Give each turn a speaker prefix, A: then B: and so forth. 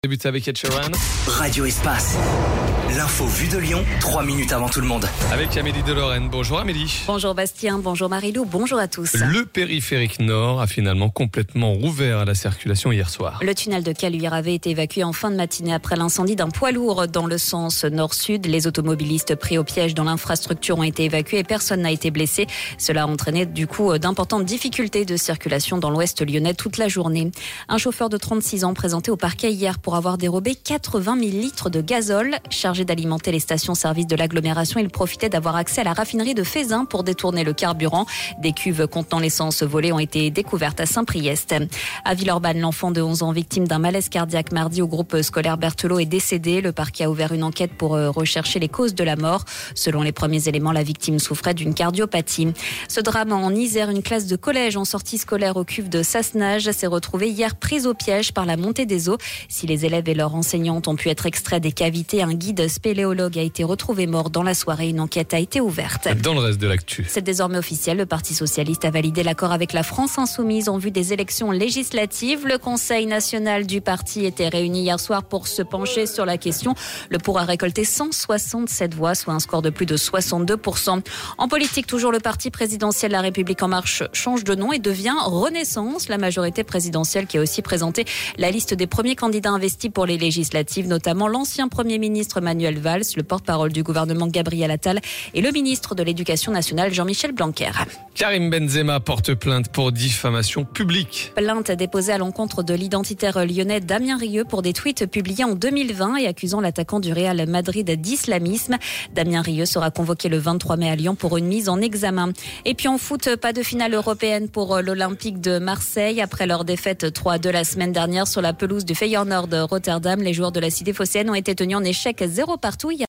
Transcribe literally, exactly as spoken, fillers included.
A: Débute avec Ed Sheeran.
B: Radio Espace. L'info vue de Lyon, trois minutes avant tout le monde.
A: Avec Amélie de Lorraine. Bonjour Amélie.
C: Bonjour Bastien, bonjour Marilou, bonjour à tous.
A: Le périphérique nord a finalement complètement rouvert à la circulation hier soir.
C: Le tunnel de Caluire avait été évacué en fin de matinée après l'incendie d'un poids lourd dans le sens nord-sud. Les automobilistes pris au piège dans l'infrastructure ont été évacués et personne n'a été blessé. Cela a entraîné du coup d'importantes difficultés de circulation dans l'ouest lyonnais toute la journée. Un chauffeur de trente-six ans présenté au parquet hier pour avoir dérobé quatre-vingt mille litres de gazole. Chargé d'alimenter les stations-service de l'agglomération, il profitait d'avoir accès à la raffinerie de Fézin pour détourner le carburant. Des cuves contenant l'essence volée ont été découvertes à Saint-Priest. À Villeurbanne, l'enfant de onze ans victime d'un malaise cardiaque mardi au groupe scolaire Berthelot est décédé. Le parquet a ouvert une enquête pour rechercher les causes de la mort. Selon les premiers éléments, la victime souffrait d'une cardiopathie. Ce drame en Isère, une classe de collège en sortie scolaire aux cuves de Sassenage s'est retrouvée hier prise au piège par la montée des eaux. Si les élèves et leurs enseignantes ont pu être extraits des cavités, un guide spéléologue a été retrouvé mort dans la soirée. Une enquête a été ouverte.
A: Dans le reste de l'actu.
C: C'est désormais officiel. Le Parti socialiste a validé l'accord avec la France insoumise en vue des élections législatives. Le Conseil national du parti était réuni hier soir pour se pencher sur la question. Le pour a récolté cent soixante-sept voix, soit un score de plus de soixante-deux pour cent. En politique, toujours le parti présidentiel La République En Marche change de nom et devient Renaissance. La majorité présidentielle qui a aussi présenté la liste des premiers candidats investis pour les législatives, notamment l'ancien Premier ministre Manuel Valls, le porte-parole du gouvernement Gabriel Attal et le ministre de l'Éducation nationale Jean-Michel Blanquer.
A: Karim Benzema porte plainte pour diffamation publique.
C: Plainte déposée à l'encontre de l'identitaire lyonnais Damien Rieu pour des tweets publiés en deux mille vingt et accusant l'attaquant du Real Madrid d'islamisme. Damien Rieu sera convoqué le vingt-trois mai à Lyon pour une mise en examen. Et puis en foot, pas de finale européenne pour l'Olympique de Marseille. Après leur défaite trois à deux la semaine dernière sur la pelouse du Feyenoord de Rotterdam, les joueurs de la cité phocéenne ont été tenus en échec zéro partout hier.